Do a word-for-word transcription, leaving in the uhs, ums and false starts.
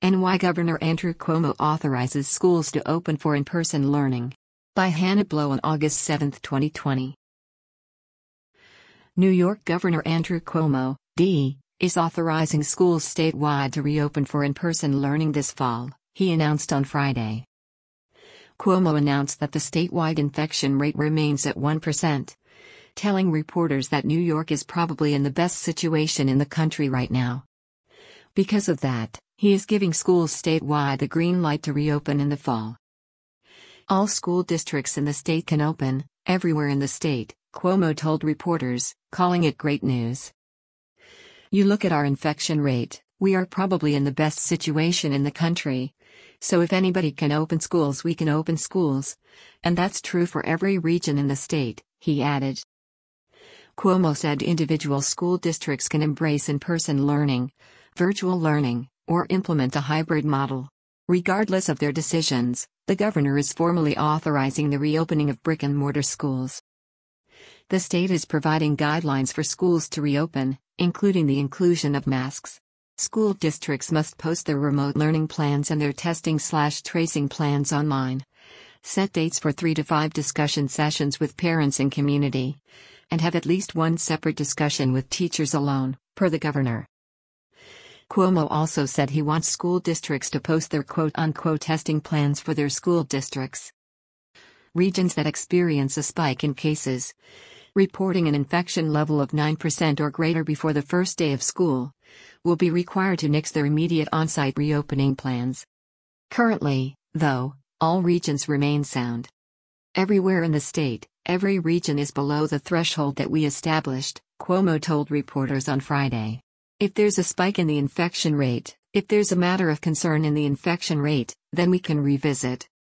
and why Governor Andrew Cuomo authorizes schools to open for in-person learning. By Hannah Blow on August seventh, twenty twenty. New York Governor Andrew Cuomo, D, is authorizing schools statewide to reopen for in-person learning this fall, he announced on Friday. Cuomo announced that the statewide infection rate remains at one percent, telling reporters that New York is probably in the best situation in the country right now. Because of that, he is giving schools statewide the green light to reopen in the fall. All school districts in the state can open, everywhere in the state, Cuomo told reporters, calling it great news. You look at our infection rate, we are probably in the best situation in the country. So if anybody can open schools, we can open schools. And that's true for every region in the state, he added. Cuomo said individual school districts can embrace in-person learning, virtual learning, or implement a hybrid model. Regardless of their decisions, the governor is formally authorizing the reopening of brick-and-mortar schools. The state is providing guidelines for schools to reopen, including the inclusion of masks. School districts must post their remote learning plans and their testing/tracing plans online, set dates for three to five discussion sessions with parents and community, and have at least one separate discussion with teachers alone, per the governor. Cuomo also said he wants school districts to post their quote-unquote testing plans for their school districts. Regions that experience a spike in cases, reporting an infection level of nine percent or greater before the first day of school, will be required to nix their immediate on-site reopening plans. Currently, though, all regions remain sound. Everywhere in the state, every region is below the threshold that we established, Cuomo told reporters on Friday. If there's a spike in the infection rate, if there's a matter of concern in the infection rate, then we can revisit.